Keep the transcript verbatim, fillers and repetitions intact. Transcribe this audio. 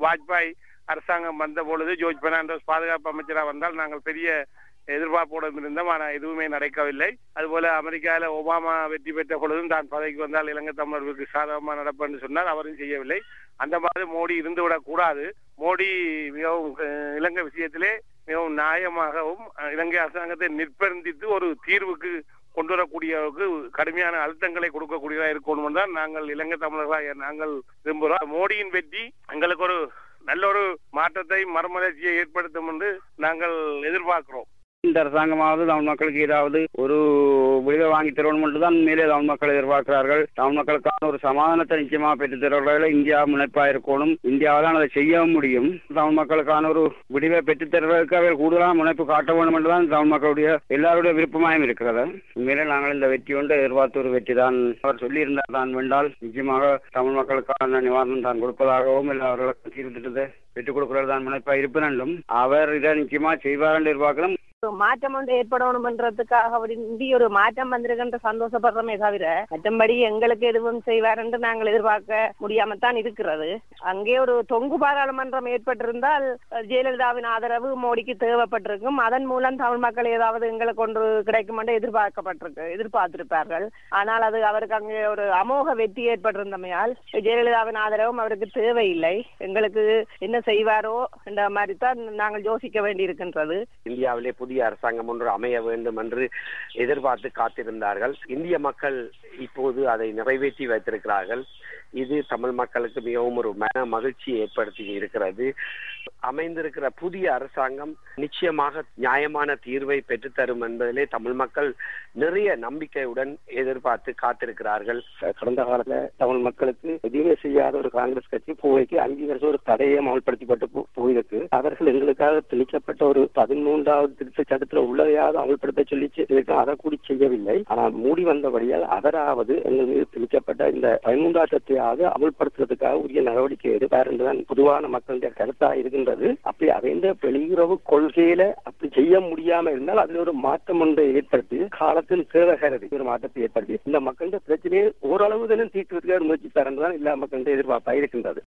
வாஜ்பாய் அரசாங்கம் வந்த பொழுது ஜோர்ஜ் பெர்னாண்டஸ் பாதுகாப்பு அமைச்சராக வந்தால் நாங்கள் பெரிய எதிர்பார்ப்போடு இருந்தோம். ஆனால் எதுவுமே நடக்கவில்லை. அதுபோல அமெரிக்காவில் ஒபாமா வெற்றி பெற்ற பொழுதும் தான் பதவிக்கு வந்தால் இலங்கை தமிழர்களுக்கு சாதகமாக நடப்பேன்னு சொன்னால் அவரும் செய்யவில்லை. அந்த மாதிரி மோடி இருந்துவிடக் கூடாது. மோடி மிகவும் இலங்கை விஷயத்திலே மிகவும் நியாயமாகவும் இலங்கை அரசாங்கத்தை நிர்பந்தித்து ஒரு தீர்வுக்கு கொண்டு வரக்கூடியவருக்கு கடுமையான அழுத்தங்களை கொடுக்கக்கூடியதாக இருக்கணும் தான் நாங்கள் இலங்கை தமிழர்களாக நாங்கள் விரும்புகிறோம். மோடியின் வெற்றி எங்களுக்கு ஒரு நல்ல ஒரு மாற்றத்தை மறுமலர்ச்சியை ஏற்படுத்தும் என்று நாங்கள் எதிர்பார்க்கிறோம். இந்த அரசாங்கமாவது தமிழ் மக்களுக்கு ஏதாவது ஒரு விடுதலை வாங்கி தருவோம் என்றுதான் மேலே தமிழ் மக்கள் எதிர்பார்க்கிறார்கள். தமிழ் மக்களுக்கான ஒரு சமாதானத்தை நிச்சயமாக பெற்றுத் தருவதில் இந்தியா முனைப்பாக இருக்கணும். இந்தியாவில் தான் அதை செய்யவும் முடியும். தமிழ் மக்களுக்கான ஒரு விடுதலை பெற்றுத் தருவதற்கு அவர் கூடுதலான முனைப்பு காட்ட வேண்டும் என்றுதான் தமிழ் மக்களுடைய எல்லாருடைய விருப்பமாயும் இருக்கிறது. உண்மையிலே நாங்கள் இந்த வெற்றி கொண்டு எதிர்பார்த்த ஒரு வெற்றி தான். அவர் சொல்லியிருந்தார் தான் வேண்டால் நிச்சயமாக தமிழ் மக்களுக்கான நிவாரணம் தான் கொடுப்பதாகவும் இல்லை அவர்களுக்கு தீர்வு திட்டத்தை பெற்றுக் கொடுக்கிறது தான் முனைப்பாக இருப்பினும் அவர் இதை நிச்சயமா செய்வார் என்று எதிர்பார்க்கிறோம். மாற்றம் ஒன்று ஏற்படணும்ன்றதுக்காக வேண்டி ஒரு மாற்றம் வந்திருக்கின்ற சந்தோஷப்படுறோமே தவிர மற்றபடி எங்களுக்கு எதுவும் செய்வார் என்று நாங்கள் எதிர்பார்க்க முடியாமத்தான் இருக்கிறது. அங்கே ஒரு தொங்கு பாராளுமன்றம் ஏற்பட்டிருந்தால் ஜெயலலிதாவின் ஆதரவு மோடிக்கு தேவைப்பட்டிருக்கும். அதன் மூலம் தமிழ் மக்கள் ஏதாவது எங்களுக்கு ஒன்று கிடைக்கும் என்று எதிர்பார்க்கப்பட்டிருக்கு எதிர்பார்த்திருப்பார்கள். ஆனால் அது அவருக்கு அங்கே ஒரு அமோக வெற்றி ஏற்பட்டிருந்தமையால் ஜெயலலிதாவின் ஆதரவும் அவருக்கு தேவையில்லை. எங்களுக்கு என்ன செய்வாரோ என்ற மாதிரி தான் நாங்கள் யோசிக்க வேண்டி இருக்கின்றது. இந்தியாவிலே புதிய அரசாங்கம் ஒன்று அமைய வேண்டும் என்று எதிர்பார்த்து காத்திருந்தார்கள். இந்திய மக்கள் இப்போது அதை நிறைவேற்றி வைத்திருக்கிறார்கள். இது தமிழ் மக்களுக்கு மிகவும் ஒரு மன மகிழ்ச்சியை ஏற்படுத்தி இருக்கிறது. அமைந்திருக்கிற புதிய அரசாங்கம் நிச்சயமாக நியாயமான தீர்வை பெற்றுத்தரும் என்பதிலே தமிழ் மக்கள் நிறைய நம்பிக்கையுடன் எதிர்பார்த்து காத்திருக்கிறார்கள். கடந்த காலத்தில் தமிழ் மக்களுக்கு எதுவுமே செய்யாத ஒரு காங்கிரஸ் கட்சி போய்க்கு அஞ்சு வருஷம் ஒரு தடையை அமல்படுத்தப்பட்டு போயிருக்கு. அவர்கள் எங்களுக்காக திணிக்கப்பட்ட ஒரு பதிமூன்றாவது திருத்த சட்டத்தில் உள்ளதையாவது அமல்படுத்த சொல்லி அதை கூடி செய்யவில்லை. ஆனால் மூடி வந்தபடியால் அவராவது எங்கள் மீது திணிக்கப்பட்ட இந்த பதிமூன்றாவது சட்டத்தையாவது அமல்படுத்துறதுக்காக உரிய நடவடிக்கை எடுப்பார் என்றுதான் பொதுவான மக்களுடைய கருத்தாக இருக்கின்றது. அப்படி அந்த வெளியுறவு கொள்கையில அப்படி செய்ய முடியாம இருந்தால் அதில் ஒரு மாற்றம் ஒன்றை ஏற்படுத்தி காலத்தில் தேவைகிறது ஒரு மாற்றத்தை ஏற்படுத்தி இந்த மக்களுடைய பிரச்சனையை ஓரளவு தினம் தீர்த்துவதற்காக முயற்சித்தார் என்றுதான் எல்லா மக்களுடைய எதிர்பார்ப்பாக இருக்கின்றது.